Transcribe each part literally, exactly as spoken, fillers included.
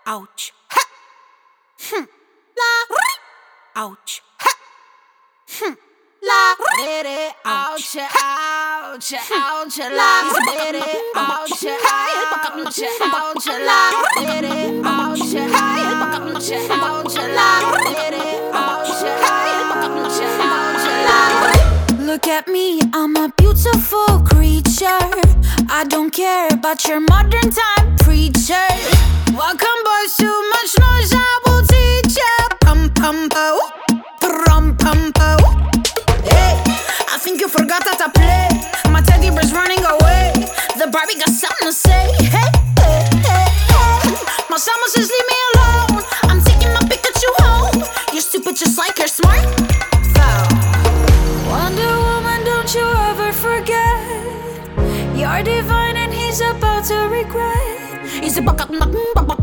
ouch, ha, hm, la, ouch, ha, hm, la, ouch, ouch, ouch, ouch, la, ouch, ouch, ouch, la, ouch, ouch, ouch, la. Look at me, I'm a beautiful creature. I don't care about your modern time preacher. Welcome boys, too much noise, I will teach ya. Pum pum po, pum pum po. Hey, I think you forgot how to play. My teddy bear's running away. The Barbie got something to say. Hey, hey, hey, hey. My summer says leave me alone. I'm taking my Pikachu home. You're stupid just like you're smart. Wonder Woman, don't you ever forget. You're divine and he's about to regret. He's a buck up, I'm not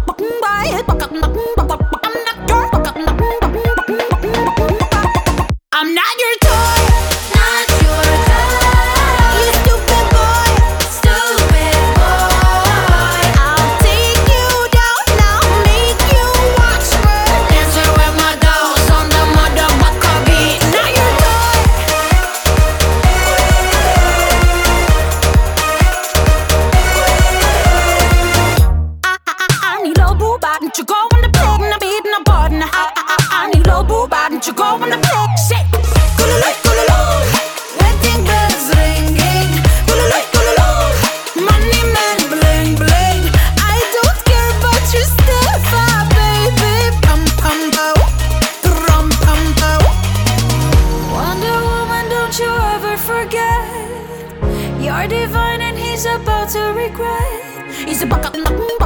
I'm not your toy, not your toy. You stupid boy, stupid boy. I'll take you down, I'll make you watch me dancing with my dolls on the motherfucker beat. Not your toy. I, I, I need a boo bot, don't you go on the plate, and I'm eating a button. I, I, I need a boo bot, don't you go on the plate. Shake. Wedding bells ringing, money man bling bling. I don't care about your Steffa, baby. Pum pum po, rum pum po. Wonder Woman, don't you ever forget. You're divine and he's about to regret. He's a buck up.